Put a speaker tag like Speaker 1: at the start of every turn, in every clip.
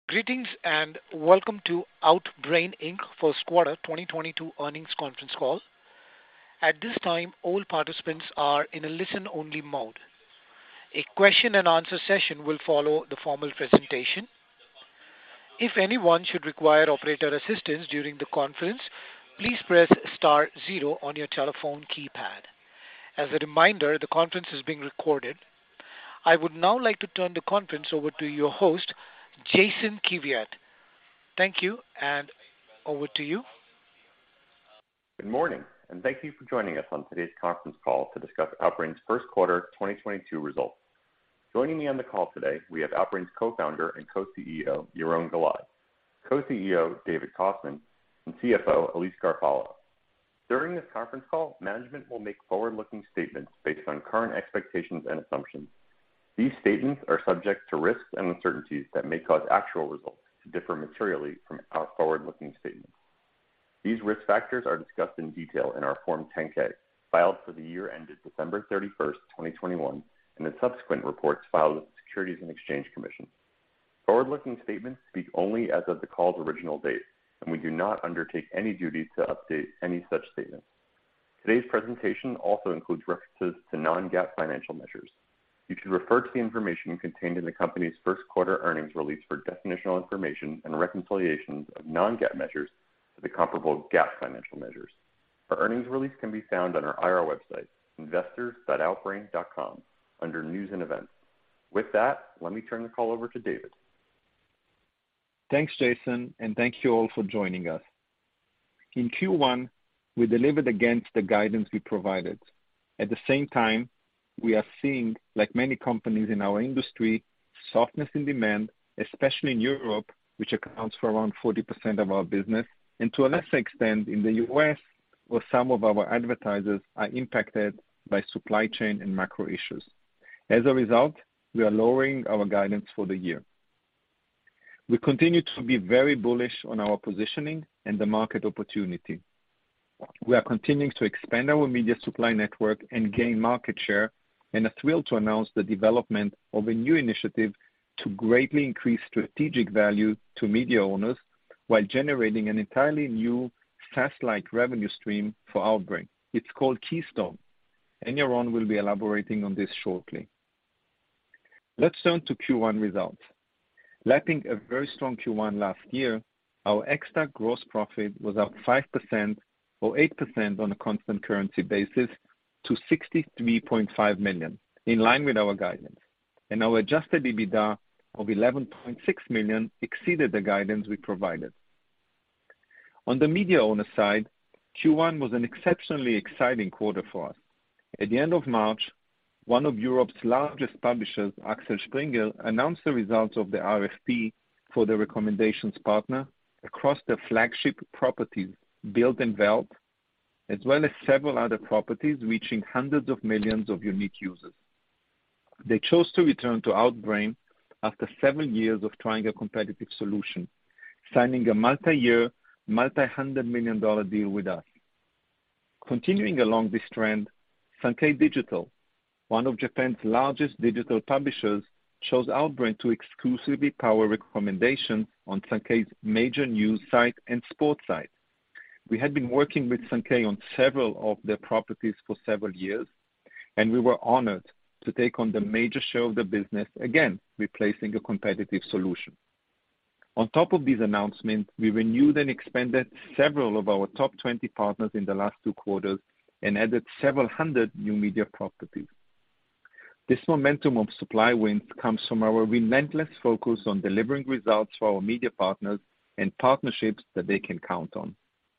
Speaker 1: Greetings and welcome to Outbrain Inc. First Quarter 2022 Earnings Conference Call. At this time, all participants are in a listen-only mode. A question and answer session will follow the formal presentation. If anyone should require operator assistance during the conference, please press star zero on your telephone keypad. As a reminder, the conference is being recorded. I would now like to turn the conference over to your host, Jason Kiviat. Thank you, and over to you.
Speaker 2: Good morning, and thank you for joining us on today's conference call to discuss Outbrain's first quarter 2022 results. Joining me on the call today, we have Outbrain's co-founder and co-CEO, Yaron Galai, co-CEO, David Kostman, and CFO, Elise Garofalo. During this conference call, management will make forward-looking statements based on current expectations and assumptions. These statements are subject to risks and uncertainties that may cause actual results to differ materially from our forward-looking statements. These risk factors are discussed in detail in our Form 10-K, filed for the year ended December 31st, 2021, and in subsequent reports filed with the Securities and Exchange Commission. Forward-looking statements speak only as of the call's original date, and we do not undertake any duty to update any such statements. Today's presentation also includes references to non-GAAP financial measures. You should refer to the information contained in the company's first quarter earnings release for definitional information and reconciliations of non-GAAP measures to the comparable GAAP financial measures. Our earnings release can be found on our IR website, investors.outbrain.com, under News and Events. With that, let me turn the call over to David.
Speaker 3: Thanks, Jason, and thank you all for joining us. In Q1, we delivered against the guidance we provided. At the same time, we are seeing, like many companies in our industry, softness in demand, especially in Europe, which accounts for around 40% of our business, and to a lesser extent in the US, where some of our advertisers are impacted by supply chain and macro issues. As a result, we are lowering our guidance for the year. We continue to be very bullish on our positioning and the market opportunity. We are continuing to expand our media supply network and gain market share, and are thrilled to announce the development of a new initiative to greatly increase strategic value to media owners while generating an entirely new SaaS-like revenue stream for Outbrain. It's called Keystone, and Yaron will be elaborating on this shortly. Let's turn to Q1 results. Lapping a very strong Q1 last year, our ex-TAC gross profit was up 5% or 8% on a constant currency basis to $63.5 million, in line with our guidance. And our adjusted EBITDA of $11.6 million exceeded the guidance we provided. On the media owner side, Q1 was an exceptionally exciting quarter for us. At the end of March, one of Europe's largest publishers, Axel Springer, announced the results of the RFP for the recommendations partner across their flagship properties, Bild and Welt, as well as several other properties reaching hundreds of millions of unique users. They chose to return to Outbrain after several years of trying a competitive solution, signing a multi-year, multi-$100 million deal with us. Continuing along this trend, Sankei Digital, one of Japan's largest digital publishers, chose Outbrain to exclusively power recommendations on Sankei's major news site and sports site. We had been working with Sankei on several of their properties for several years, and we were honored to take on the major share of the business, again, replacing a competitive solution. On top of these announcements, we renewed and expanded several of our top 20 partners in the last 2 quarters and added several hundred new media properties. This momentum of supply wins comes from our relentless focus on delivering results for our media partners and partnerships that they can count on.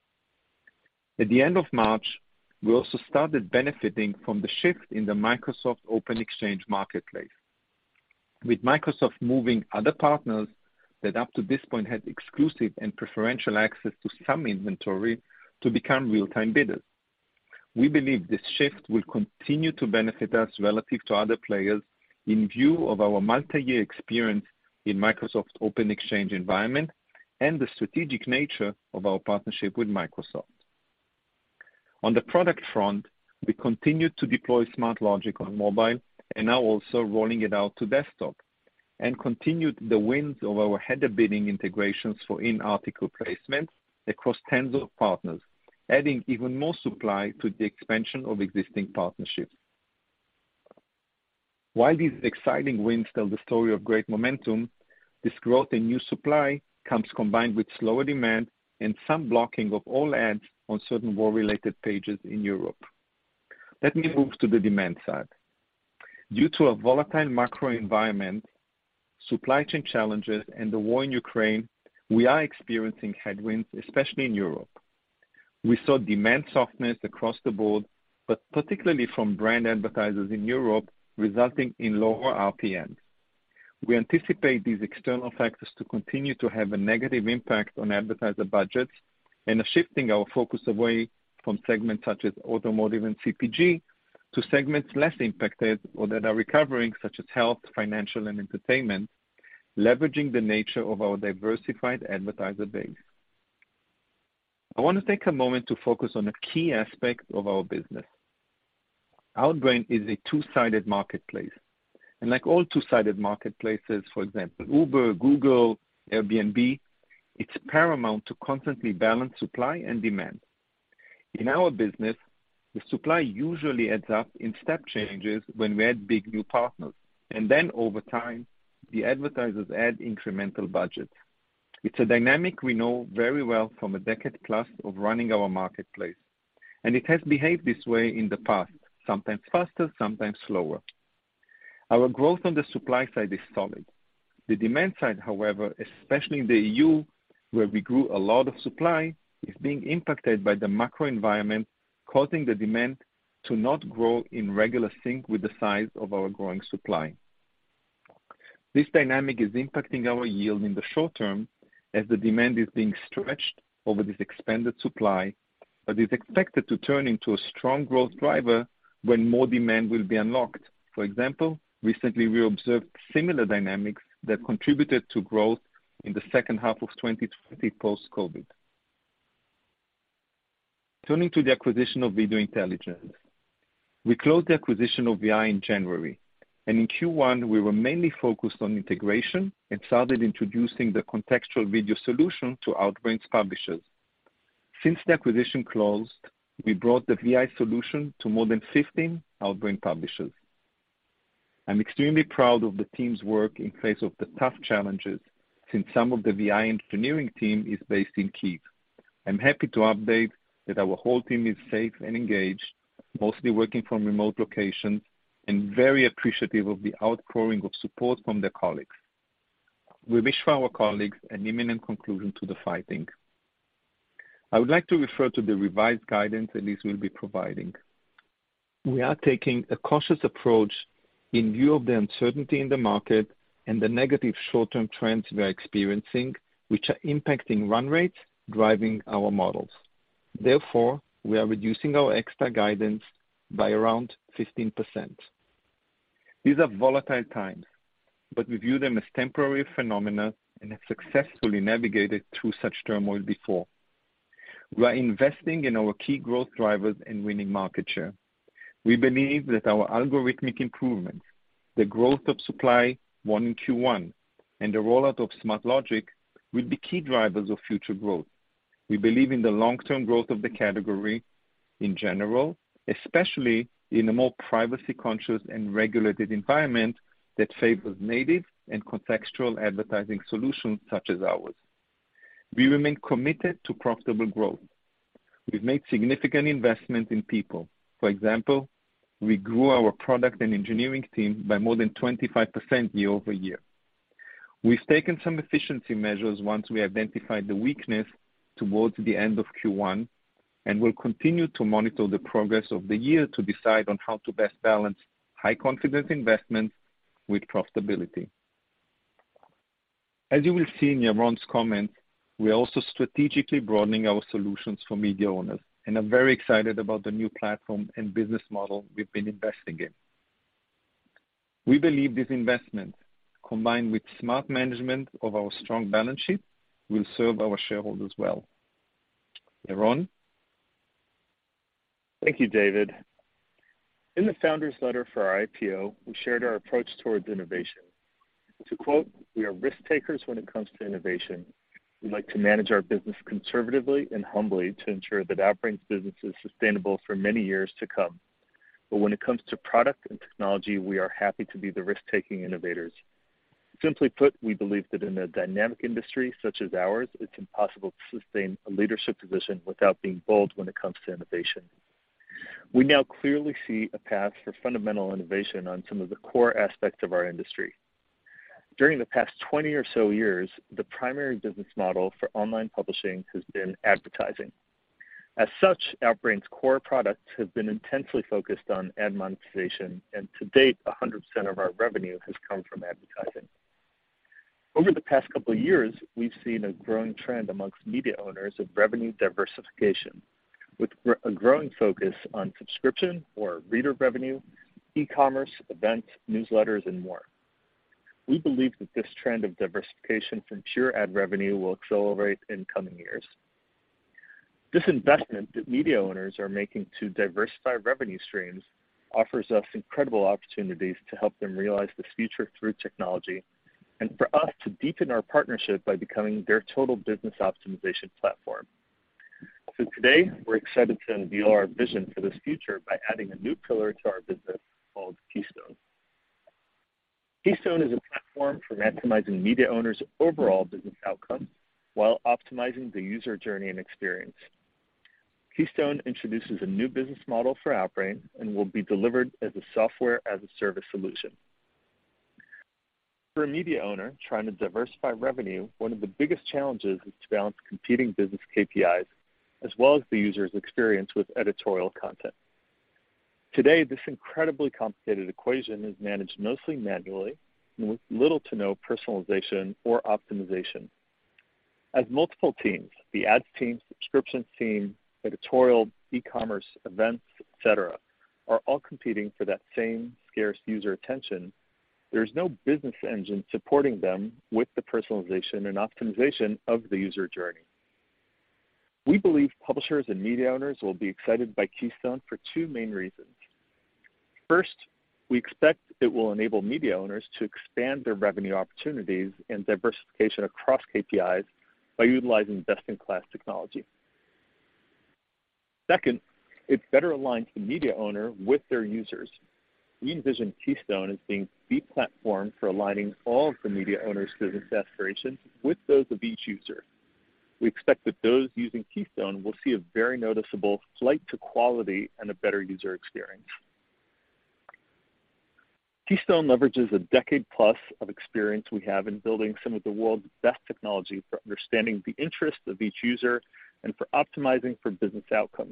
Speaker 3: At the end of March, we also started benefiting from the shift in the Microsoft Open Exchange marketplace, with Microsoft moving other partners that up to this point had exclusive and preferential access to some inventory to become real-time bidders. We believe this shift will continue to benefit us relative to other players in view of our multi-year experience in Microsoft Open Exchange environment and the strategic nature of our partnership with Microsoft. On the product front, we continued to deploy SmartLogic on mobile and now also rolling it out to desktop. and continued the wins of our header bidding integrations for in-article placements across tens of partners, adding even more supply to the expansion of existing partnerships. While these exciting wins tell the story of great momentum, this growth in new supply comes combined with slower demand and some blocking of all ads on certain war-related pages in Europe. Let me move to the demand side. Due to a volatile macro environment, supply chain challenges, and the war in Ukraine, we are experiencing headwinds, especially in Europe. We saw demand softness across the board, but particularly from brand advertisers in Europe, resulting in lower RPMs. We anticipate these external factors to continue to have a negative impact on advertiser budgets and are shifting our focus away from segments such as automotive and CPG to segments less impacted or that are recovering, such as health, financial, and entertainment, leveraging the nature of our diversified advertiser base. I want to take a moment to focus on a key aspect of our business. Outbrain is a two-sided marketplace. And like all two-sided marketplaces, for example, Uber, Google, Airbnb, it's paramount to constantly balance supply and demand. In our business, the supply usually adds up in step changes when we add big new partners, and then over time, the advertisers add incremental budgets. It's a dynamic we know very well from a decade plus of running our marketplace, and it has behaved this way in the past, sometimes faster, sometimes slower. Our growth on the supply side is solid. The demand side, however, especially in the EU, where we grew a lot of supply, is being impacted by the macro environment, causing the demand to not grow in regular sync with the size of our growing supply. This dynamic is impacting our yield in the short term as the demand is being stretched over this expanded supply, but is expected to turn into a strong growth driver when more demand will be unlocked. For example, recently we observed similar dynamics that contributed to growth in the second half of 2020 post-COVID. Turning to the acquisition of Video Intelligence. We closed the acquisition of VI in January, and in Q1, we were mainly focused on integration and started introducing the contextual video solution to Outbrain's publishers. Since the acquisition closed, we brought the VI solution to more than 15 Outbrain publishers. I'm extremely proud of the team's work in face of the tough challenges, since some of the VI engineering team is based in Kyiv. I'm happy to update that our whole team is safe and engaged, mostly working from remote locations, and very appreciative of the outpouring of support from their colleagues. We wish for our colleagues an imminent conclusion to the fighting. I would like to refer to the revised guidance Elise will be providing. We are taking a cautious approach in view of the uncertainty in the market and the negative short-term trends we are experiencing, which are impacting run rates, driving our models. Therefore, we are reducing our extra guidance by around 15%. These are volatile times, but we view them as temporary phenomena and have successfully navigated through such turmoil before. We are investing in our key growth drivers and winning market share. We believe that our algorithmic improvements, the growth of supply won in Q1, and the rollout of SmartLogic will be key drivers of future growth. We believe in the long-term growth of the category in general, especially in a more privacy-conscious and regulated environment that favors native and contextual advertising solutions such as ours. We remain committed to profitable growth. We've made significant investment in people. For example, we grew our product and engineering team by more than 25% year-over-year. We've taken some efficiency measures once we identified the weakness towards the end of Q1, and will continue to monitor the progress of the year to decide on how to best balance high-confidence investments with profitability. As you will see in Yaron's comments, we are also strategically broadening our solutions for media owners and are very excited about the new platform and business model we've been investing in. We believe these investments, combined with smart management of our strong balance sheet, will serve our shareholders well. Yaron?
Speaker 4: Thank you, David. In the founder's letter for our IPO, we shared our approach towards innovation. To quote, "We are risk takers when it comes to innovation. We like to manage our business conservatively and humbly to ensure that Outbrain's business is sustainable for many years to come. But when it comes to product and technology, we are happy to be the risk-taking innovators. Simply put, we believe that in a dynamic industry such as ours, it's impossible to sustain a leadership position without being bold when it comes to innovation. We now clearly see a path for fundamental innovation on some of the core aspects of our industry. During the past 20 or so years, the primary business model for online publishing has been advertising. As such, Outbrain's core products have been intensely focused on ad monetization, and to date, 100% of our revenue has come from advertising. Over the past couple of years, we've seen a growing trend amongst media owners of revenue diversification, with a growing focus on subscription or reader revenue, e-commerce, events, newsletters, and more. We believe that this trend of diversification from pure ad revenue will accelerate in coming years. This investment that media owners are making to diversify revenue streams offers us incredible opportunities to help them realize this future through technology, and for us to deepen our partnership by becoming their total business optimization platform. So today, we're excited to unveil our vision for this future by adding a new pillar to our business called Keystone. Keystone is a platform for maximizing media owners' overall business outcomes while optimizing the user journey and experience. Keystone introduces a new business model for Outbrain and will be delivered as a software-as-a-service solution. For a media owner trying to diversify revenue, one of the biggest challenges is to balance competing business KPIs as well as the user's experience with editorial content. Today, this incredibly complicated equation is managed mostly manually and with little to no personalization or optimization. As multiple teams, the ads team, subscriptions team, editorial, e-commerce, events, etc., are all competing for that same scarce user attention, there's no business engine supporting them with the personalization and optimization of the user journey. We believe publishers and media owners will be excited by Keystone for two main reasons. First, we expect it will enable media owners to expand their revenue opportunities and diversification across KPIs by utilizing best-in-class technology. Second, it better aligns the media owner with their users. We envision Keystone as being the platform for aligning all of the media owners' business aspirations with those of each user. We expect that those using Keystone will see a very noticeable flight to quality and a better user experience. Keystone leverages a decade plus of experience we have in building some of the world's best technology for understanding the interests of each user and for optimizing for business outcomes.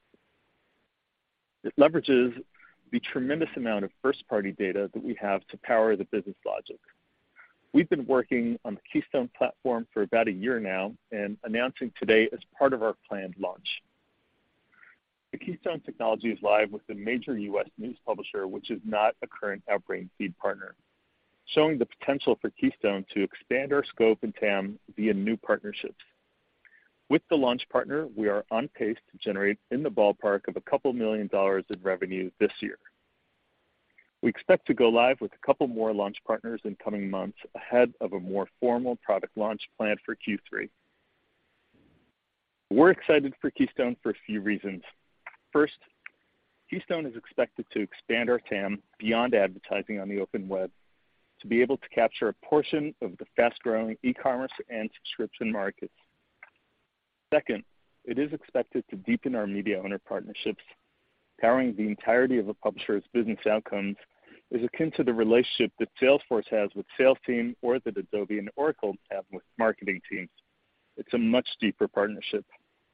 Speaker 4: It leverages the tremendous amount of first-party data that we have to power the business logic. We've been working on the Keystone platform for about a year now and announcing today as part of our planned launch. The Keystone technology is live with a major U.S. news publisher, which is not a current Outbrain feed partner, showing the potential for Keystone to expand our scope and TAM via new partnerships. With the launch partner, we are on pace to generate in the ballpark of a couple $1 million in revenue this year. We expect to go live with a couple more launch partners in coming months ahead of a more formal product launch planned for Q3. We're excited for Keystone for a few reasons. First, Keystone is expected to expand our TAM beyond advertising on the open web to be able to capture a portion of the fast-growing e-commerce and subscription markets. Second, it is expected to deepen our media owner partnerships. Powering the entirety of a publisher's business outcomes is akin to the relationship that Salesforce has with sales team or that Adobe and Oracle have with marketing teams. It's a much deeper partnership.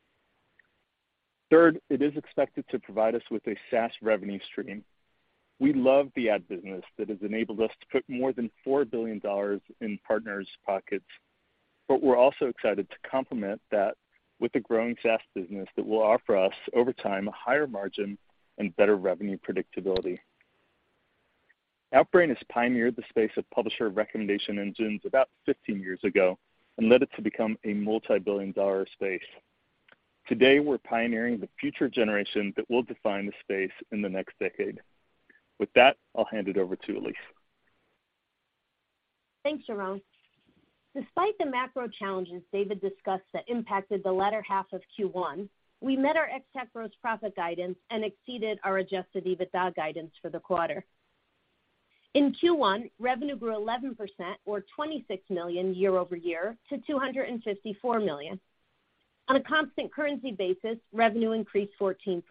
Speaker 4: Third, it is expected to provide us with a SaaS revenue stream. We love the ad business that has enabled us to put more than $4 billion in partners' pockets, but we're also excited to complement that with a growing SaaS business that will offer us, over time, a higher margin and better revenue predictability. Outbrain has pioneered the space of publisher recommendation engines about 15 years ago and led it to become a multi-billion-dollar space. Today, we're pioneering the future generation that will define the space in the next decade. With that, I'll hand it over to Elise.
Speaker 5: Thanks, Sharon. Despite the macro challenges David discussed that impacted the latter half of Q1, we met our ex-TAC gross profit guidance and exceeded our adjusted EBITDA guidance for the quarter. In Q1, revenue grew 11% or $26 million year over year to $254 million. On a constant currency basis, revenue increased 14%.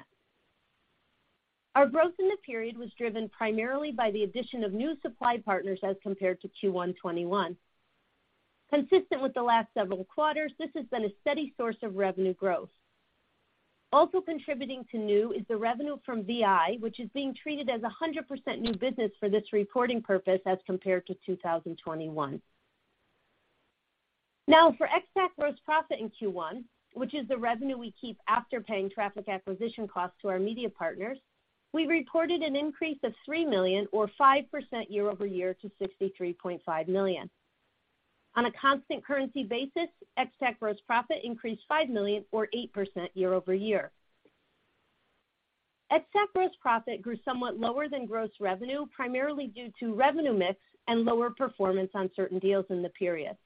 Speaker 5: Our growth in the period was driven primarily by the addition of new supply partners as compared to Q1 21. Consistent with the last several quarters, this has been a steady source of revenue growth. Also contributing to new is the revenue from VI, which is being treated as 100% new business for this reporting purpose as compared to 2021. Now, for ex-TAC gross profit in Q1, which is the revenue we keep after paying traffic acquisition costs to our media partners, we reported an increase of $3 million or 5% year over year to $63.5 million. On a constant currency basis, ex-TAC gross profit increased $5 million or 8% year over year. Ex-TAC gross profit grew somewhat lower than gross revenue, primarily due to revenue mix and lower performance on certain deals in the period.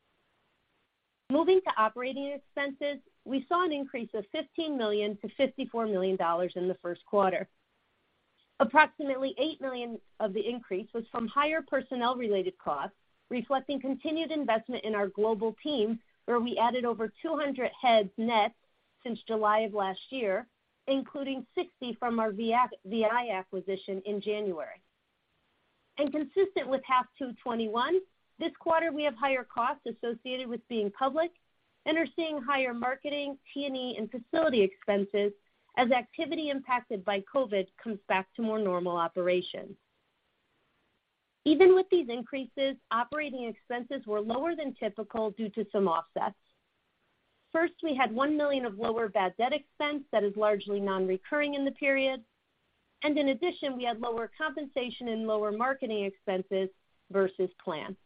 Speaker 5: Moving to operating expenses, we saw an increase of $15 million to $54 million in the first quarter. Approximately $8 million of the increase was from higher personnel-related costs, reflecting continued investment in our global team, where we added over 200 heads net since July of last year, including 60 from our VI acquisition in January. And consistent with half 221, this quarter we have higher costs associated with being public and are seeing higher marketing, T&E, and facility expenses as activity impacted by COVID comes back to more normal operations. Even with these increases, operating expenses were lower than typical due to some offsets. First, we had $1 million of lower bad debt expense that is largely non-recurring in the period. And in addition, we had lower compensation and lower marketing expenses versus plan.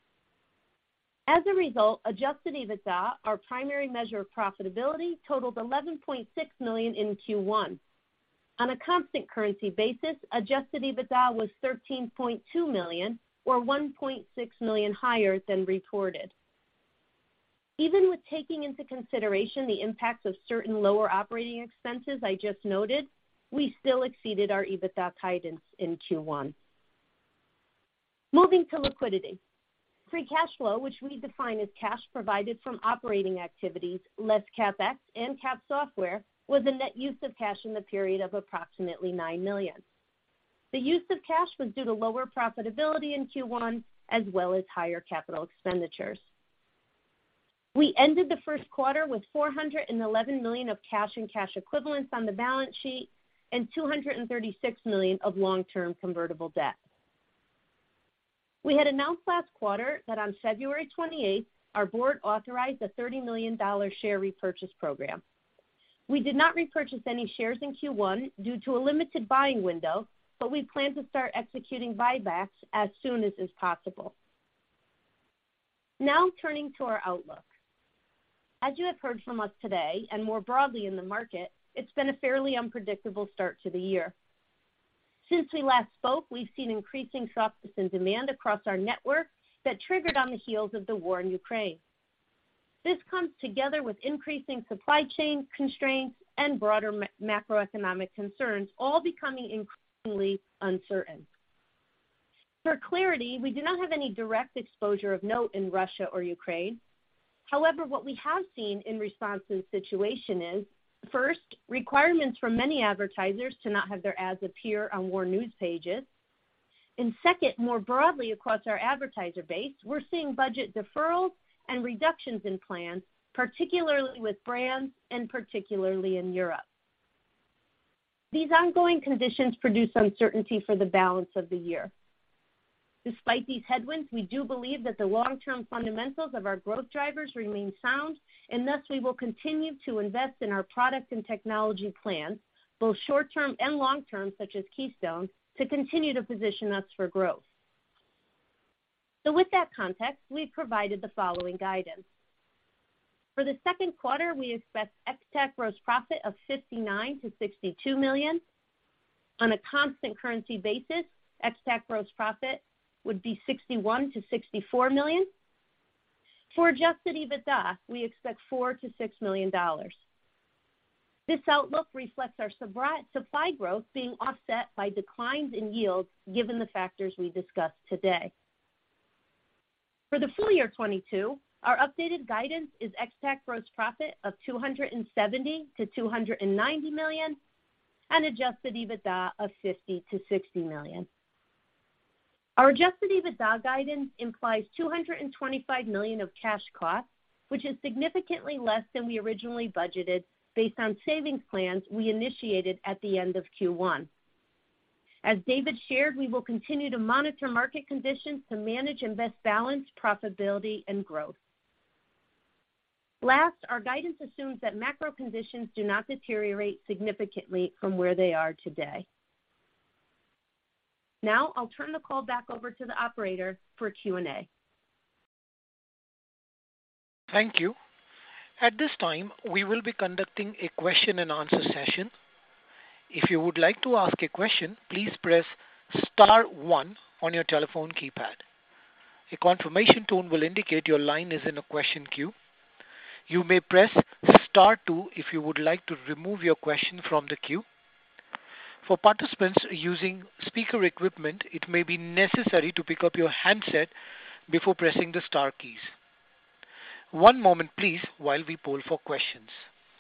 Speaker 5: As a result, adjusted EBITDA, our primary measure of profitability, totaled $11.6 million in Q1. On a constant currency basis, adjusted EBITDA was $13.2 million, or $1.6 million higher than reported. Even with taking into consideration the impacts of certain lower operating expenses I just noted, we still exceeded our EBITDA guidance in Q1. Moving to liquidity. Free cash flow, which we define as cash provided from operating activities, less CapEx and cap software, was a net use of cash in the period of approximately $9 million. The use of cash was due to lower profitability in Q1, as well as higher capital expenditures. We ended the first quarter with $411 million of cash and cash equivalents on the balance sheet and $236 million of long-term convertible debt. We had announced last quarter that on February 28th, our board authorized a $30 million share repurchase program. We did not repurchase any shares in Q1 due to a limited buying window, but we plan to start executing buybacks as soon as is possible. Now turning to our outlook. As you have heard from us today, and more broadly in the market, it's been a fairly unpredictable start to the year. Since we last spoke, we've seen increasing softness in demand across our network that triggered on the heels of the war in Ukraine. This comes together with increasing supply chain constraints and broader macroeconomic concerns, all becoming increasingly uncertain. For clarity, we do not have any direct exposure of note in Russia or Ukraine. However, what we have seen in response to the situation is, first, requirements from many advertisers to not have their ads appear on war news pages. And second, more broadly across our advertiser base, we're seeing budget deferrals and reductions in plans, particularly with brands and particularly in Europe. These ongoing conditions produce uncertainty for the balance of the year. Despite these headwinds, we do believe that the long-term fundamentals of our growth drivers remain sound, and thus we will continue to invest in our product and technology plans, both short-term and long-term, such as Keystone, to continue to position us for growth. So with that context, we've provided the following guidance. For the second quarter, we expect ex-TAC gross profit of $59 to $62 million. On a constant currency basis, ex-TAC gross profit would be $61 to $64 million. For adjusted EBITDA, we expect $4 to $6 million. This outlook reflects our supply growth being offset by declines in yields given the factors we discussed today. For the full year 22, our updated guidance is ex-TAC gross profit of $270 to $290 million and adjusted EBITDA of $50 to $60 million. Our adjusted EBITDA guidance implies $225 million of cash costs, which is significantly less than we originally budgeted based on savings plans we initiated at the end of Q1. As David shared, we will continue to monitor market conditions to manage and best balance profitability and growth. Last, our guidance assumes that macro conditions do not deteriorate significantly from where they are today. Now I'll turn the call back over to the operator for Q&A.
Speaker 1: Thank you. At this time, we will be conducting a question and answer session. If you would like to ask a question, please press star 1 on your telephone keypad. A confirmation tone will indicate your line is in a question queue. You may press star 2 if you would like to remove your question from the queue. For participants using speaker equipment, it may be necessary to pick up your handset before pressing the star keys. One moment, please, while we poll for questions.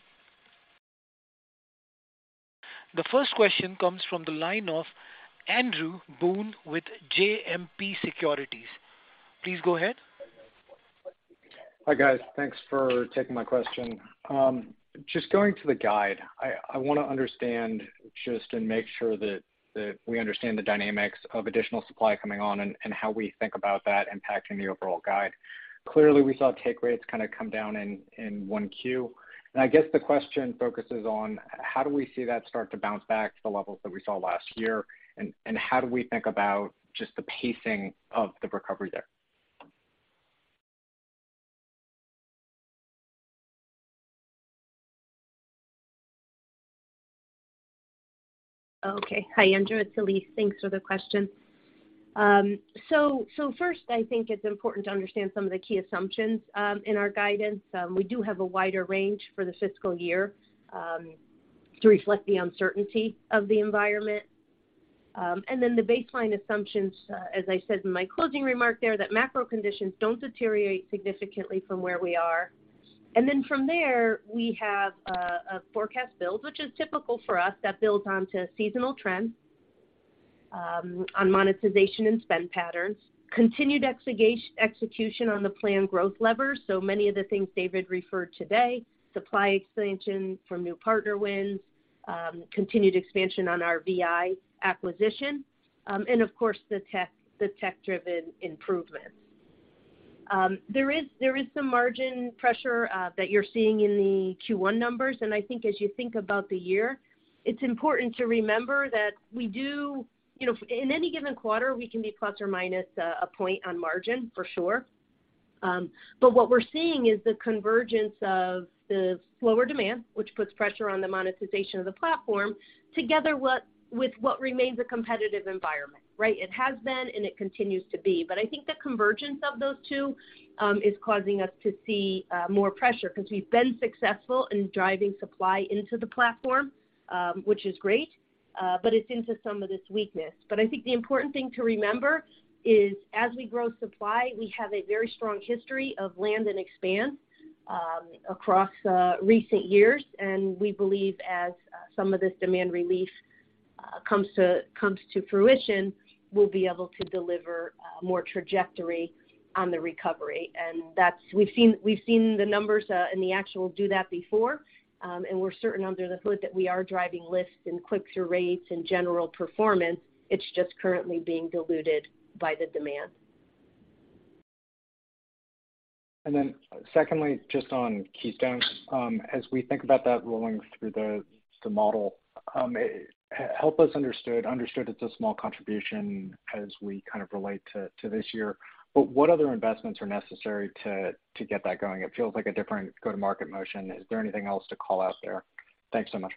Speaker 1: The first question comes from the line of Andrew Boone with JMP Securities. Please go ahead.
Speaker 6: Hi, guys. Thanks for taking my question. Just going to the guide, I want to understand just and make sure that we understand the dynamics of additional supply coming on and how we think about that impacting the overall guide. Clearly, we saw take rates kind of come down in 1Q. And I guess the question focuses on how do we see that start to bounce back to the levels that we saw last year, and how do we think about just the pacing of the recovery there?
Speaker 5: Okay. Hi, Andrew. It's Elise. Thanks for the question. So first, I think it's important to understand some of the key assumptions in our guidance. We do have a wider range for the fiscal year to reflect the uncertainty of the environment. And then the baseline assumptions, as I said in my closing remark there, that macro conditions don't deteriorate significantly from where we are. And then from there, we have a forecast build, which is typical for us, that builds onto seasonal trends, on monetization and spend patterns, continued execution on the planned growth levers. So many of the things David referred today, supply expansion from new partner wins, continued expansion on our VI acquisition, and of course the tech-driven improvements. There is some margin pressure that you're seeing in the Q1 numbers, and I think as you think about the year, it's important to remember that we do, in any given quarter, we can be plus or minus a point on margin for sure. But what we're seeing is the convergence of the slower demand, which puts pressure on the monetization of the platform, together with what remains a competitive environment, right? It has been and it continues to be. But I think the convergence of those two is causing us to see more pressure because we've been successful in driving supply into the platform, which is great, but it's into some of this weakness. But I think the important thing to remember is as we grow supply, we have a very strong history of land and expand across recent years, and we believe as some of this demand relief comes to fruition, we'll be able to deliver more trajectory on the recovery. And we've seen the numbers and the actual do that before, and we're certain under the hood that we are driving lifts and click-through rates and general performance. It's just currently being diluted by the demand.
Speaker 6: And then secondly, just on Keystone, as we think about that rolling through the model, help us understood it's a small contribution as we kind of relate to this year, but what other investments are necessary to get that going? It feels like a different go-to-market motion. Is there anything else to call out there? Thanks so much.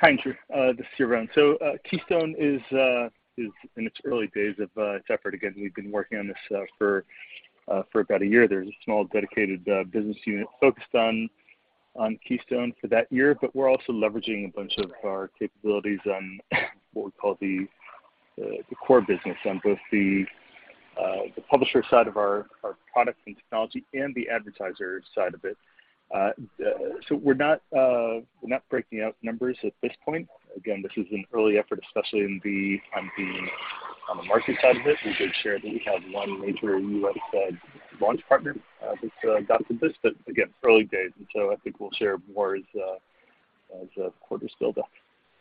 Speaker 4: Hi, Andrew. This is Yaron. So Keystone is in its early days of its effort. Again, we've been working on this for about a year. There's a small dedicated business unit focused on Keystone for that year, but we're also leveraging a bunch of our capabilities on what we call the core business on both the publisher side of our product and technology and the advertiser side of it. So we're not breaking out numbers at this point. Again, this is an early effort, especially on the market side of it. We did share that we have one major U.S. launch partner that's got to this, but again, early days, and so I think we'll share more as quarters build up.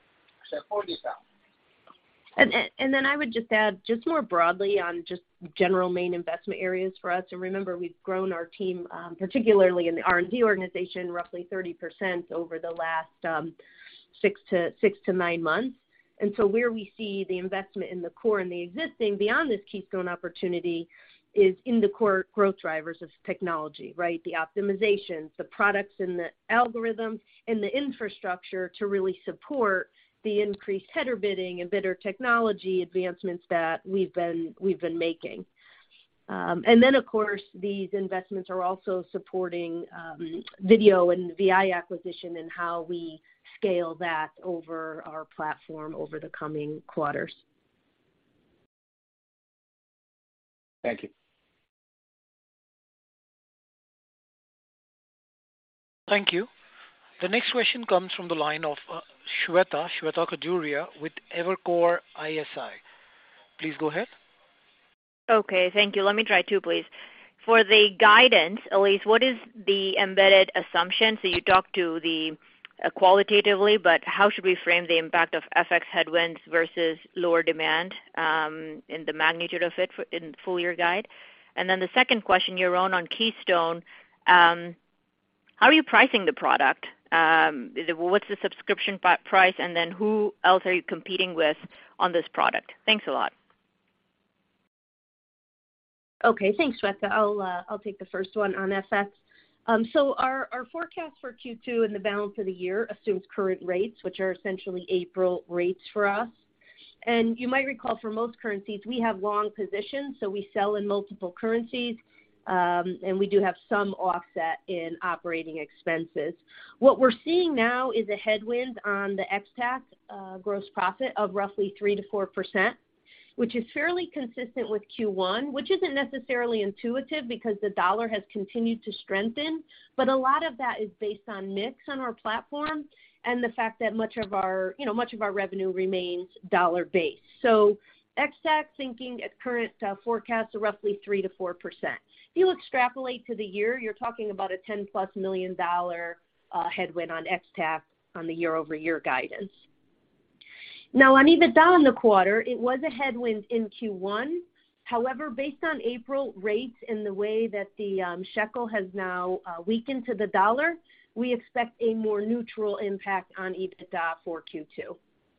Speaker 5: And then I would just add, just more broadly on just general main investment areas for us. And remember, we've grown our team, particularly in the R&D organization, roughly 30% over the last 6 to 9 months. And so where we see the investment in the core and the existing beyond this Keystone opportunity is in the core growth drivers of technology, right? The optimizations, the products and the algorithms, and the infrastructure to really support the increased header bidding and bidder technology advancements that we've been making. And then, of course, these investments are also supporting video and VI acquisition and how we scale that over our platform over the coming quarters.
Speaker 6: Thank you.
Speaker 1: Thank you. The next question comes from the line of Shweta Khajuria with Evercore ISI. Please go ahead.
Speaker 7: Okay, thank you. Let me try 2, please. For the guidance, Elise, what is the embedded assumption? So you talked to the qualitatively, but how should we frame the impact of FX headwinds versus lower demand in the magnitude of it in full year guide? And then the second question, Yaron, on Keystone, how are you pricing the product? What's the subscription price, and then who else are you competing with on this product? Thanks a lot.
Speaker 5: Okay, thanks, Shweta. I'll take the first one on FX. So our forecast for Q2 and the balance of the year assumes current rates, which are essentially April rates for us. And you might recall for most currencies, we have long positions, so we sell in multiple currencies. And we do have some offset in operating expenses. What we're seeing now is a headwind on the ex-TAC gross profit of roughly 3 to 4%, which is fairly consistent with Q1, which isn't necessarily intuitive because the dollar has continued to strengthen, but a lot of that is based on mix on our platform and the fact that much of our revenue remains dollar-based. So ex-TAC thinking at current forecast of roughly 3 to 4%. If you extrapolate to the year, you're talking about a $10+ million headwind on ex-TAC on the year-over-year guidance. Now, on EBITDA in the quarter, it was a headwind in Q1. However, based on April rates and the way that the shekel has now weakened to the dollar, we expect a more neutral impact on EBITDA for Q2.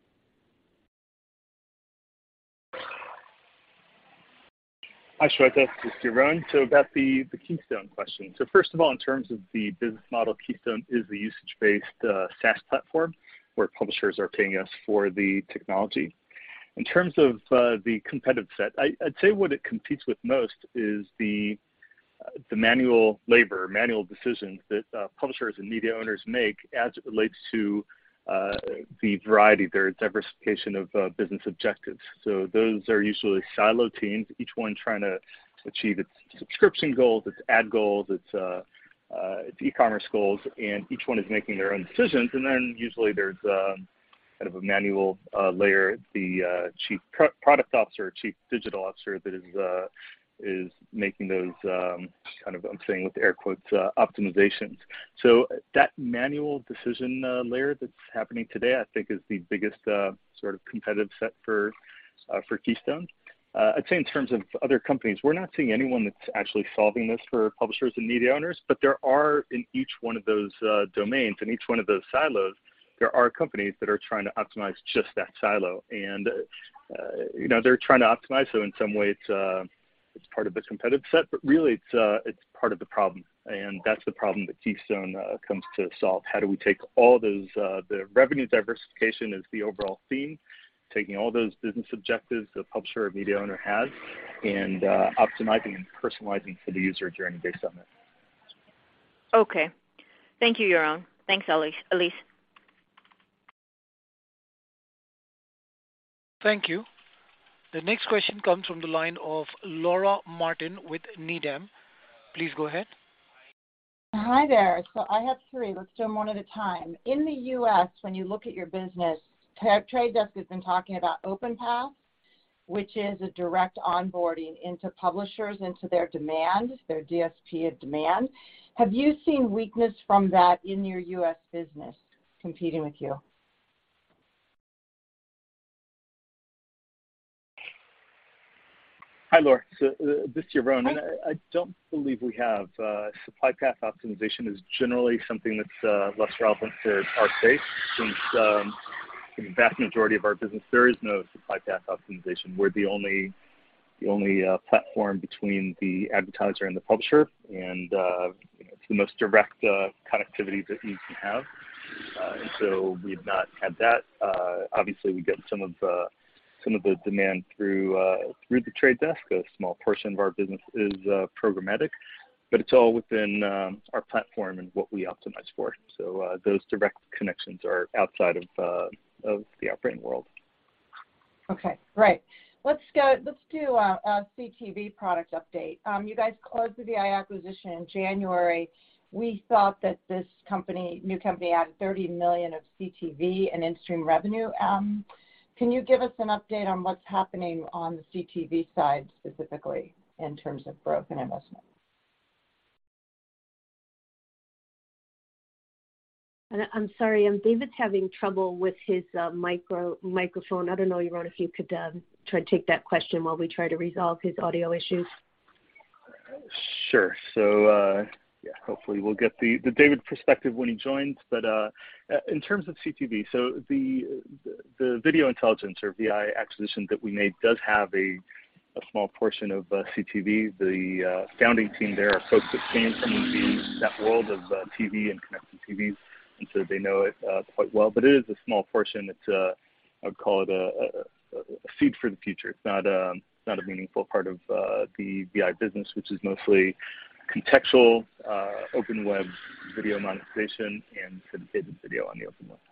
Speaker 4: Hi, Shweta. This is Yaron. So about the Keystone question. So first of all, in terms of the business model, Keystone is the usage-based SaaS platform where publishers are paying us for the technology. In terms of the competitive set, I'd say what it competes with most is the manual labor, manual decisions that publishers and media owners make as it relates to the variety, their diversification of business objectives. So those are usually silo teams, each one trying to achieve its subscription goals, its ad goals, its e-commerce goals, and each one is making their own decisions. And then usually there's kind of a manual layer, the chief product officer, chief digital officer that is making those kind of, I'm saying with air quotes, optimizations. So that manual decision layer that's happening today, I think, is the biggest sort of competitive set for Keystone. I'd say in terms of other companies, we're not seeing anyone that's actually solving this for publishers and media owners, but there are in each one of those domains, in each one of those silos, there are companies that are trying to optimize just that silo. And, they're trying to optimize, so in some way it's part of the competitive set, but really it's part of the problem. And that's the problem that Keystone comes to solve. How do we take all those, the revenue diversification is the overall theme, taking all those business objectives the publisher or media owner has, and optimizing and personalizing for the user journey based on that.
Speaker 7: Okay. Thank you, Yaron. Thanks, Elise.
Speaker 1: Thank you. The next question comes from the line of Laura Martin with Needham. Please go ahead.
Speaker 8: Hi there. So I have three. Let's do them one at a time. In the U.S., when you look at your business, Trade Desk has been talking about OpenPath, which is a direct onboarding into publishers, into their demand, their DSP of demand. Have you seen weakness from that in your U.S. business competing with you?
Speaker 4: Hi, Laura. So this is Yaron, and I don't believe we have. Supply path optimization is generally something that's less relevant for our space, since in the vast majority of our business, there is no supply path optimization. We're the only platform between the advertiser and the publisher, and it's the most direct connectivity that you can have. And so we've not had that. Obviously, we get some of the demand through the Trade Desk. A small portion of our business is programmatic, but it's all within our platform and what we optimize for. So those direct connections are outside of the Outbrain world.
Speaker 8: Okay, great. Let's do a CTV product update. You guys closed the VI acquisition in January. We thought that this new company added $30 million of CTV and in-stream revenue. Can you give us an update on what's happening on the CTV side specifically in terms of growth and investment?
Speaker 5: I'm sorry, David's having trouble with his microphone. I don't know, Yaron, if you could try to take that question while we try to resolve his audio issues.
Speaker 4: Sure. So, hopefully we'll get the David perspective when he joins. But in terms of CTV, so the Video Intelligence or VI acquisition that we made does have a small portion of CTV. The founding team there are folks that came from that world of TV and connected TVs, and so they know it quite well. But it is a small portion. It's I would call it a seed for the future. It's not a meaningful part of the VI business, which is mostly contextual, open web video monetization, and syndicated video on the open web.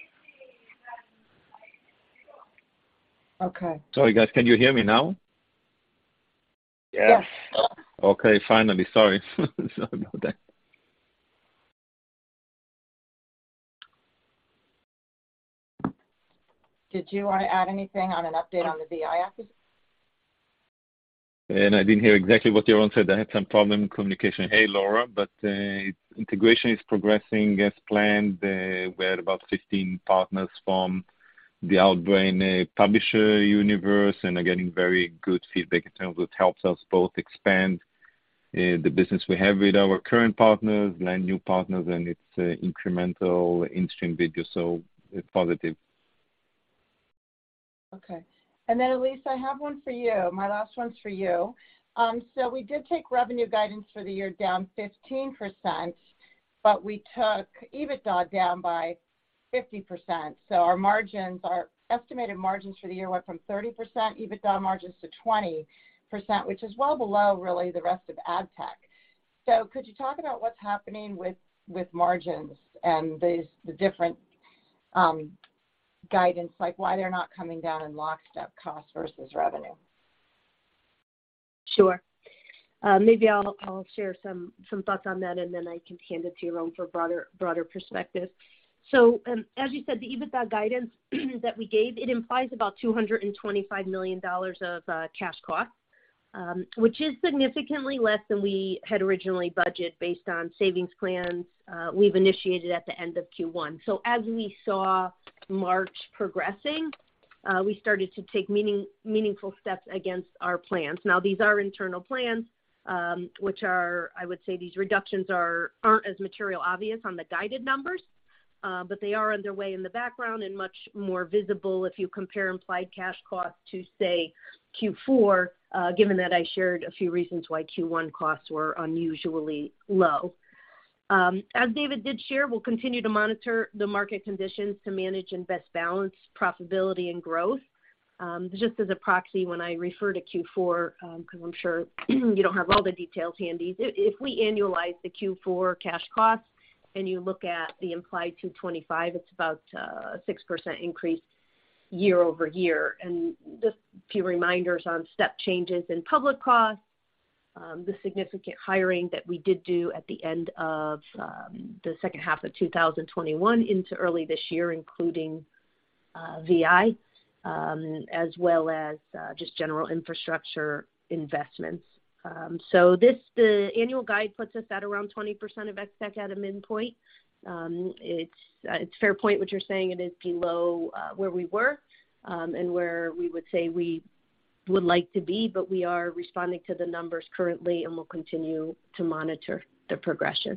Speaker 8: Okay.
Speaker 3: Sorry, guys, can you hear me now?
Speaker 4: Yes.
Speaker 3: Okay, finally. Sorry. Sorry about that.
Speaker 8: Did you want to add anything on an update on the VI acquisition?
Speaker 3: And I didn't hear exactly what Yaron said. I had some problem in communication. Hey, Laura, but integration is progressing as planned. We had about 15 partners from the Outbrain publisher universe and are getting very good feedback in terms of it helps us both expand the business we have with our current partners, land new partners, and it's incremental in-stream video, so it's positive.
Speaker 8: Okay. And then, Elise, I have one for you. My last one's for you. So we did take revenue guidance for the year down 15%, but we took EBITDA down by 50%. So our estimated margins for the year went from 30% EBITDA margins to 20%, which is well below really the rest of ad tech. So could you talk about what's happening with margins and the different guidance, like why they're not coming down in lockstep, cost versus revenue?
Speaker 5: Sure. Maybe I'll share some thoughts on that, and then I can hand it to Yaron for broader perspective. So as you said, the EBITDA guidance that we gave, it implies about $225 million of cash costs, which is significantly less than we had originally budgeted based on savings plans we've initiated at the end of Q1. So as we saw March progressing, we started to take meaningful steps against our plans. Now, these are internal plans, which are, I would say these reductions aren't as material obvious on the guided numbers, but they are underway in the background and much more visible if you compare implied cash costs to, say, Q4 given that I shared a few reasons why Q1 costs were unusually low. As David did share, we'll continue to monitor the market conditions to manage and best balance profitability and growth. Just as a proxy, when I refer to Q4, because I'm sure you don't have all the details handy, if we annualize the Q4 cash costs and you look at the implied 225, it's about a 6% increase year over year. And just a few reminders on step changes in public costs, the significant hiring that we did do at the end of the second half of 2021 into early this year, including VI, as well as just general infrastructure investments. So the annual guide puts us at around 20% of ex-TAC at a midpoint. It's fair point what you're saying. It is below where we were and where we would say we would like to be, but we are responding to the numbers currently, and we'll continue to monitor the progression.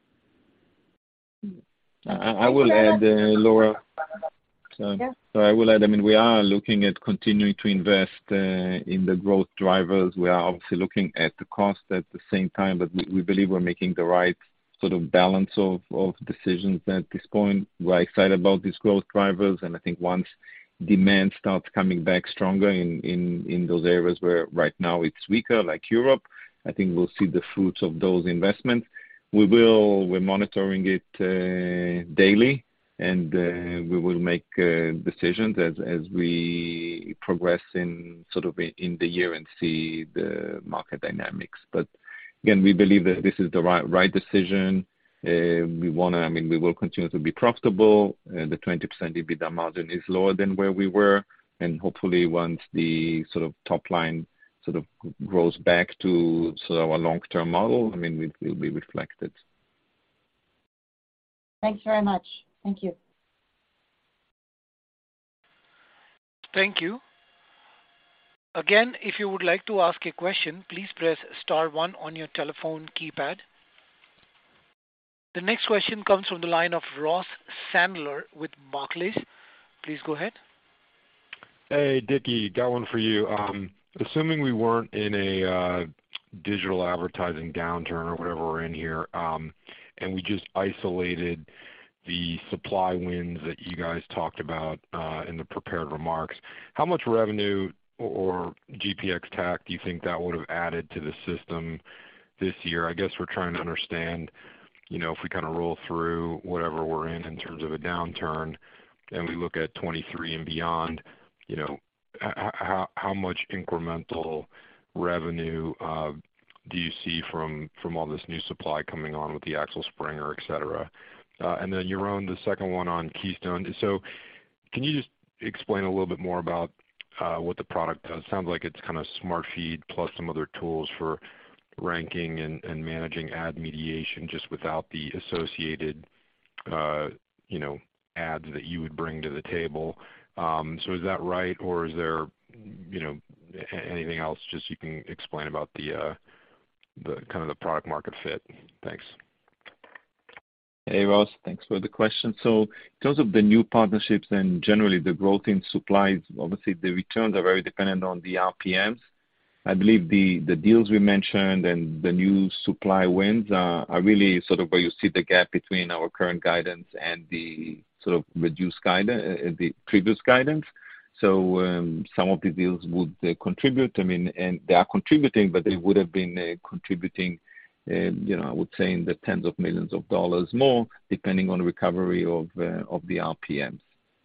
Speaker 3: I will add, Laura. So I will add, I mean, we are looking at continuing to invest in the growth drivers. We are obviously looking at the cost at the same time, but we believe we're making the right sort of balance of decisions at this point. We're excited about these growth drivers, and I think once demand starts coming back stronger in those areas where right now it's weaker, like Europe, I think we'll see the fruits of those investments. We're monitoring it daily, and we will make decisions as we progress in the year and see the market dynamics. But again, we believe that this is the right decision. We will continue to be profitable. The 20% EBITDA margin is lower than where we were, and hopefully once the sort of top line sort of grows back to sort of our long-term model, I mean, it will be reflected.
Speaker 8: Thanks very much. Thank you.
Speaker 1: Thank you. Again, if you would like to ask a question, please press star one on your telephone keypad. The next question comes from the line of Ross Sandler with Barclays. Please go ahead.
Speaker 9: Hey, Dickie, got one for you. Assuming we weren't in a digital advertising downturn or whatever we're in here, and we just isolated the supply wins that you guys talked about in the prepared remarks, how much revenue or GPX TAC do you think that would have added to the system this year? I guess we're trying to understand, if we kind of roll through whatever we're in terms of a downturn, and we look at 23 and beyond, how much incremental revenue do you see from all this new supply coming on with the Axel Springer, et cetera? And then Yaron, the second one on Keystone. So can you just explain a little bit more about what the product does? Sounds like it's kind of smart feed plus some other tools for ranking and managing ad mediation just without the associated, ads that you would bring to the table. So is that right, or is there, anything else just you can explain about the kind of the product market fit? Thanks.
Speaker 3: Hey, Ross, thanks for the question. So in terms of the new partnerships and generally the growth in supplies, obviously the returns are very dependent on the RPMs. I believe the deals we mentioned and the new supply wins are really sort of where you see the gap between our current guidance and the sort of reduced guidance, the previous guidance. So some of the deals would contribute. I mean, and they are contributing, but they would have been contributing, I would say in the tens of millions of dollars more, depending on recovery of the RPMs.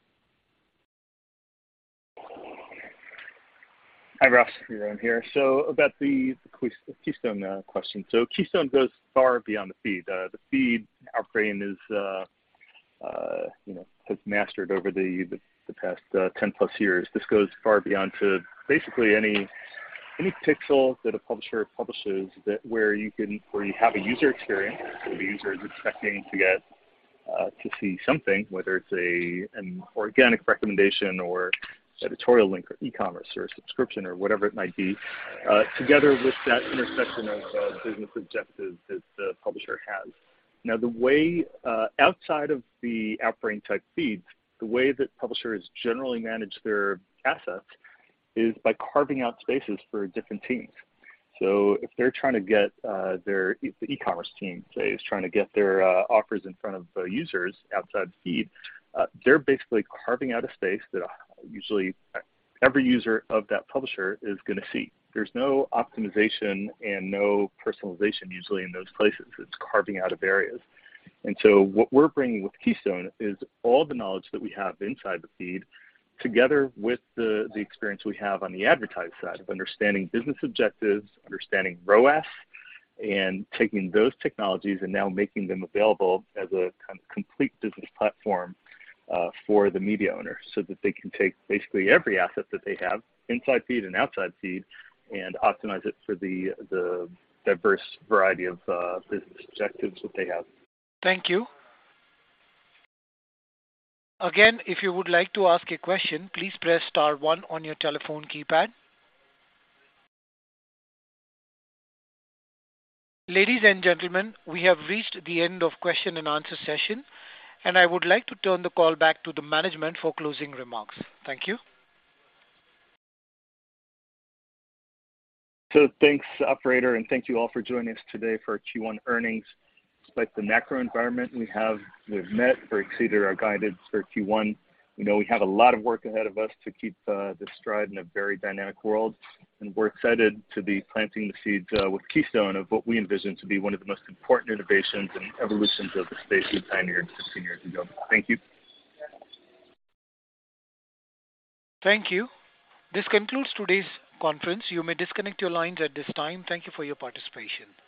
Speaker 4: Hi, Ross. Yaron here. So about the Keystone question. So Keystone goes far beyond the feed. The feed, Outbrain is, has mastered over the past 10 plus years. This goes far beyond to basically any pixel that a publisher publishes where you have a user experience. So the user is expecting to get to see something, whether it's an organic recommendation or editorial link or e-commerce or a subscription or whatever it might be, together with that intersection of business objectives that the publisher has. Now, the way outside of the Outbrain type feeds, the way that publishers generally manage their assets is by carving out spaces for different teams. So if they're trying to get the e-commerce team, say, is trying to get their offers in front of users outside the feed, they're basically carving out a space that usually every user of that publisher is going to see. There's no optimization and no personalization usually in those places. It's carving out of areas. And so what we're bringing with Keystone is all the knowledge that we have inside the feed together with the experience we have on the advertised side of understanding business objectives, understanding ROAS, and taking those technologies and now making them available as a kind of complete business platform for the media owner so that they can take basically every asset that they have, inside feed and outside feed, and optimize it for the diverse variety of business objectives that they have.
Speaker 1: Thank you. Again, if you would like to ask a question, please press star 1 on your telephone keypad. Ladies and gentlemen, we have reached the end of question and answer session, and I would like to turn the call back to the management for closing remarks. Thank you.
Speaker 4: So thanks, operator, and thank you all for joining us today for our Q1 earnings. Despite the macro environment we've met or exceeded our guidance for Q1. We know we have a lot of work ahead of us to keep this stride in a very dynamic world, and we're excited to be planting the seeds with Keystone of what we envision to be one of the most important innovations and evolutions of the space we pioneered 15 years ago. Thank you.
Speaker 1: Thank you. This concludes today's conference. You may disconnect your lines at this time. Thank you for your participation.